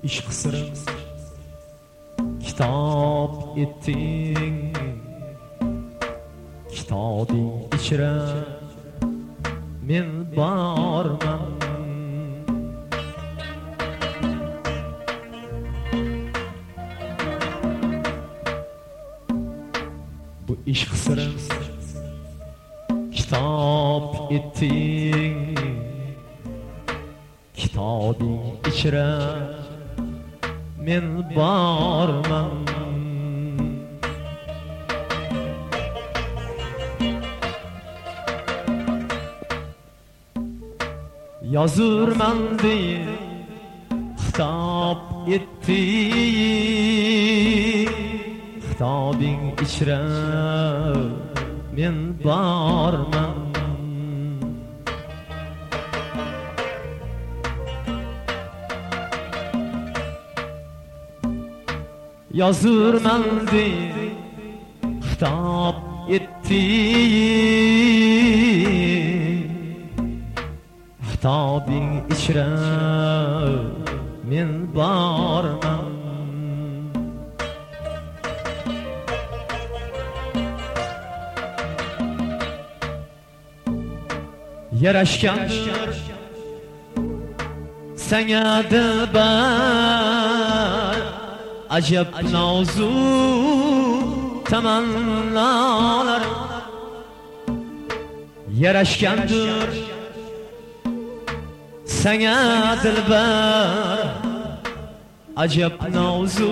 ishq sirin kitob etding, kitobing ichra men borman. Bu ishq sirin kitob etding, kitobing ichra men borman. Yozurman deb xitob etding, kitobing ichra men borman. Yozurman deb xitob etding, kitobing ichra men borman. Yarashgan senga dilbar, ajab nozu tamannalar. Yarashgandir senga dilbar, ajab nozu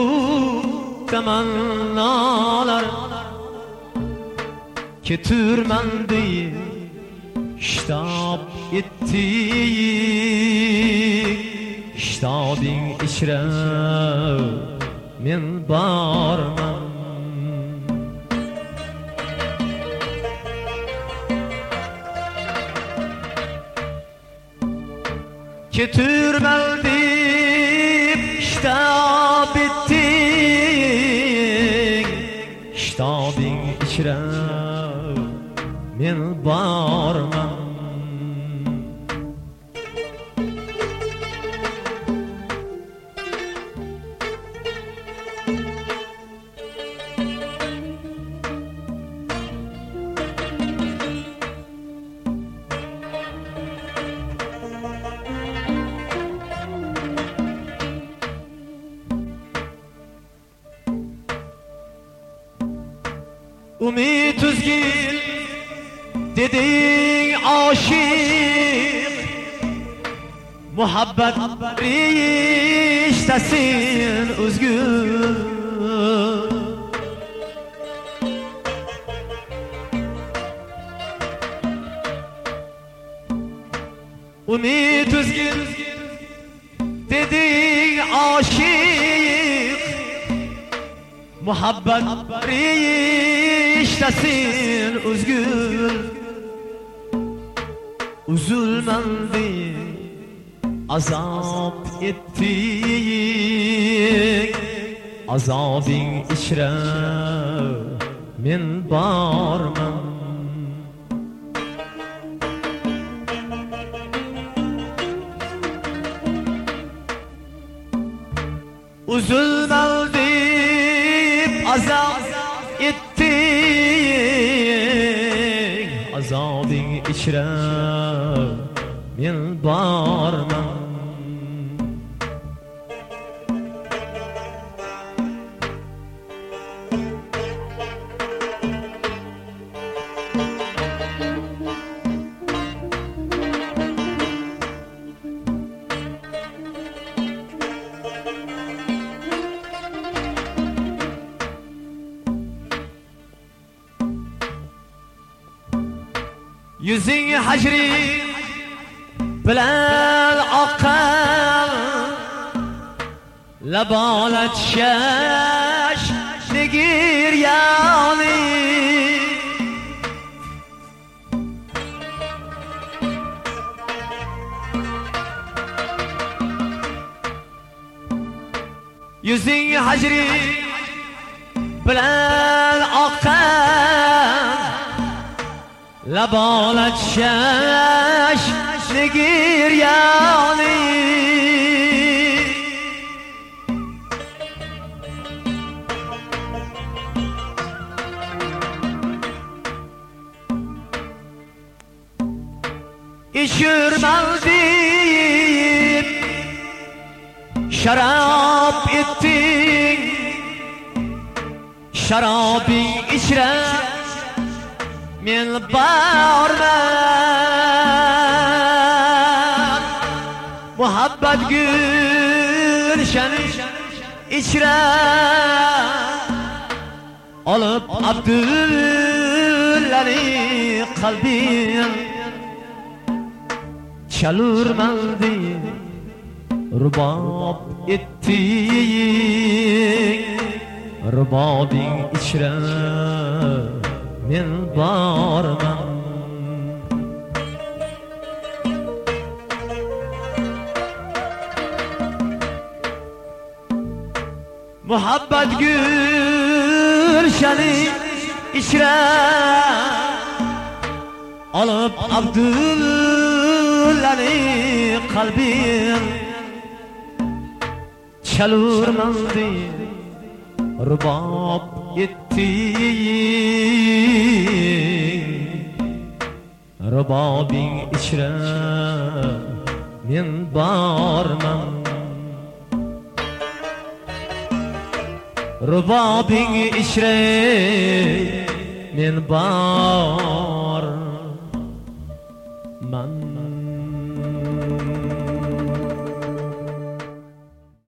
tamannalar. Keturman deyib kitob etding, kitobing ichra men borman. Keturman deb kitob etding, kitobing ichra men borman. Umid üzgün dedin aşık, muhabbet riştesin üzgün. Umid üzgün dedin aşık, muhabbet riştesin üzgün. Üzülmem diye azap ettin, azabın içre men barman. Üzülmem deyip azap ettin, azabın içre men barman. Yüzün hacri bilen akal, labalat şaş negir yani. Yüzün hacri bilen akal, labalat şaş negir yani. düşürmezdim. Şarap ettin, şarabı içre men barman. Muhabbet gülşeni içre alıp Abdullah'ni kalbin çalırmaldı. Rubab ettin, rubabing içre men barman. Muhabbet gülşeni içre alıp Abdullah'ni kalbin çalırmaldı. Rubab ettin, rubabing içre men barman. Rubabing içre men barman.